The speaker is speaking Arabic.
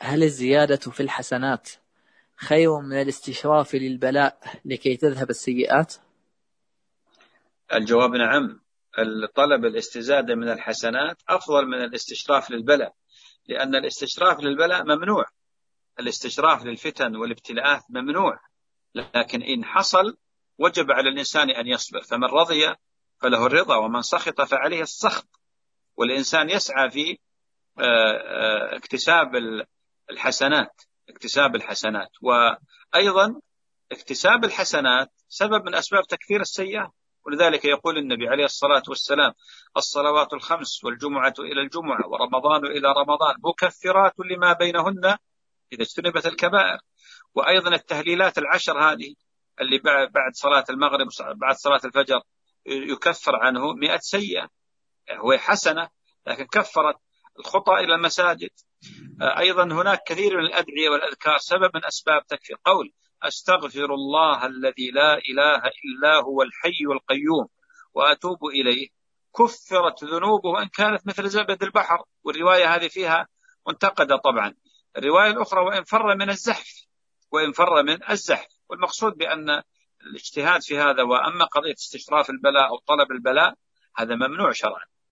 هل الزيادة في الحسنات خير من الاستشراف للبلاء لكي تذهب السيئات؟ الجواب نعم. طلب الاستزادة من الحسنات أفضل من الاستشراف للبلاء، لأن الاستشراف للبلاء ممنوع، الاستشراف للفتن والابتلاءات ممنوع، لكن إن حصل وجب على الإنسان أن يصبر، فمن رضي فله الرضا ومن سخط فعليه السخط. والإنسان يسعى في اكتساب الحسنات، وأيضا اكتساب الحسنات سبب من أسباب تكفير السيئات. ولذلك يقول النبي عليه الصلاة والسلام: الصلوات الخمس والجمعة إلى الجمعة ورمضان إلى رمضان مكفرات لما بينهن إذا اجتنبت الكبائر. وأيضا التهليلات العشر هذه اللي بعد صلاة المغرب بعد صلاة الفجر يكفر عنه 100 سيئة، هو حسنة لكن كفرت الخطى إلى المساجد. أيضا هناك كثير من الأدعية والأذكار سبب من أسباب تكفير، قول: أستغفر الله الذي لا إله إلا هو الحي القيوم وأتوب إليه، كفرت ذنوبه وإن كانت مثل زبد البحر. والرواية هذه فيها منتقدة طبعا. الرواية الأخرى: وإن فر من الزحف. والمقصود بأن الاجتهاد في هذا، وأما قضية استشراف البلاء أو طلب البلاء، هذا ممنوع شرعا.